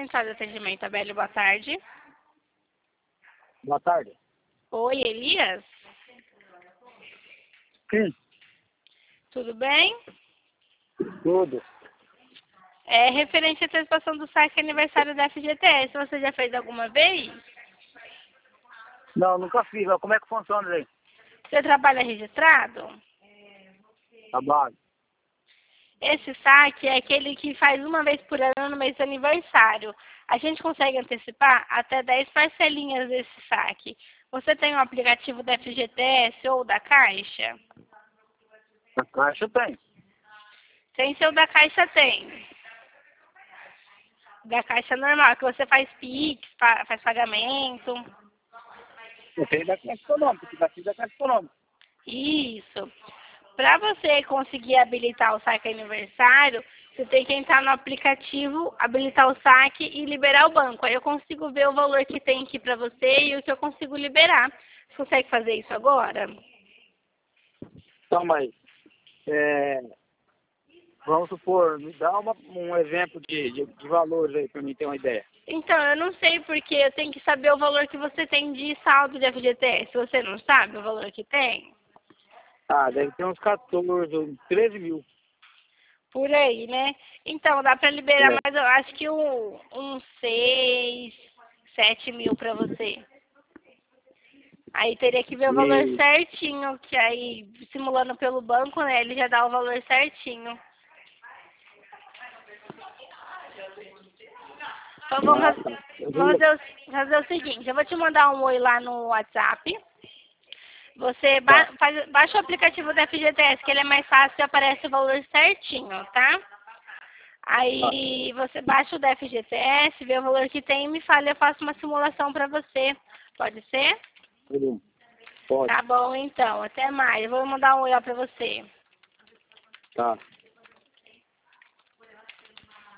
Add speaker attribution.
Speaker 1: central de atendimento, Abelio, boa tarde.
Speaker 2: Boa tarde.
Speaker 1: Oi, Elias?
Speaker 2: Sim,
Speaker 1: Tudo bem?
Speaker 2: tudo.
Speaker 1: É referente à antecipação do saque aniversário da FGTS, você já fez alguma vez?
Speaker 2: Não, nunca fiz. Mas como é que funciona aí?
Speaker 1: Você trabalha registrado?
Speaker 2: Trabalho.
Speaker 1: Esse saque é aquele que faz uma vez por ano no mês do aniversário. A gente consegue antecipar até 10 parcelinhas desse saque. Você tem um aplicativo da FGTS ou da Caixa?
Speaker 2: A caixa tem.
Speaker 1: Sem ser o da Caixa tem. Da Caixa normal, que você faz Pix, faz pagamento.
Speaker 2: Eu tenho da Caixa Econômica, que daqui da Caixa Econômica.
Speaker 1: Isso. Para você conseguir habilitar o saque aniversário, você tem que entrar no aplicativo, habilitar o saque e liberar o banco. Aí eu consigo ver o valor que tem aqui para você e o que eu consigo liberar. Você consegue fazer isso agora?
Speaker 2: Então, mas, vamos supor, me dá um exemplo de valores aí para mim ter uma ideia.
Speaker 1: Então, eu não sei porque eu tenho que saber o valor que você tem de saldo de FGTS. Você não sabe o valor que tem?
Speaker 2: Ah, deve ter uns 14, uns 13 mil.
Speaker 1: Por aí, né? Então, dá para liberar
Speaker 2: É.
Speaker 1: mais, eu acho que uns 6, 7 mil para você. Aí teria que ver o valor
Speaker 2: E,
Speaker 1: certinho, que aí, simulando pelo banco, né, ele já dá o valor certinho. Então,
Speaker 2: ah, tá.
Speaker 1: vamos fazer o seguinte, eu vou te mandar um oi lá no WhatsApp. Você
Speaker 2: Tá,
Speaker 1: baixa o aplicativo da FGTS, que ele é mais fácil e aparece o valor certinho, tá?
Speaker 2: tá.
Speaker 1: Aí você baixa o da FGTS, vê o valor que tem e me fala, eu faço uma simulação para você. Pode ser?
Speaker 2: Beleza. Pode.
Speaker 1: Tá bom, então. Até mais. Eu vou mandar um oi lá para você.
Speaker 2: Tá.